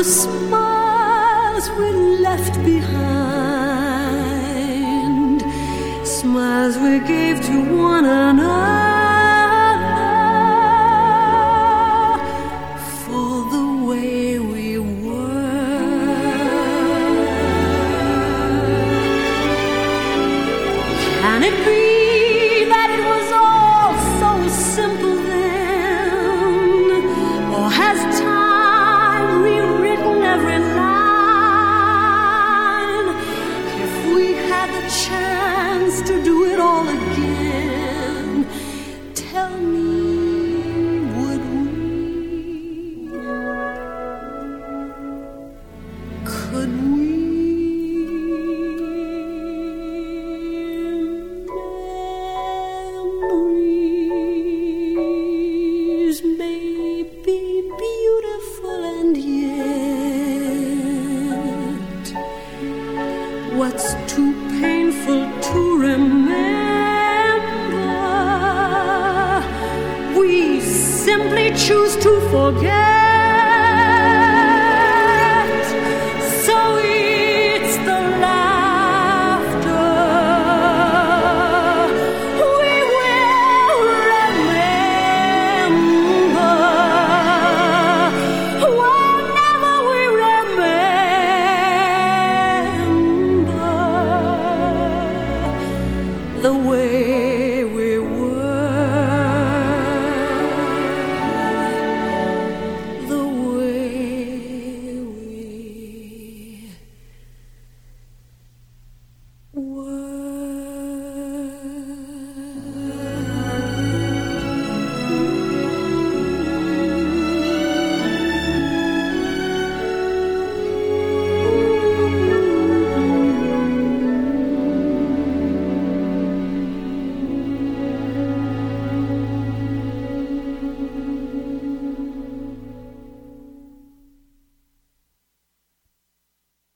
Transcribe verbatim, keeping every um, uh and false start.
smiles we left behind, smiles we gave to one another. Can it be that it was all so simple then? Or has time rewritten every line? If we had the chance to do it all again, tell me, would we? Could we? What's too painful to remember, we simply choose to forget. So it's the laughter we will remember whenever we remember the way we were.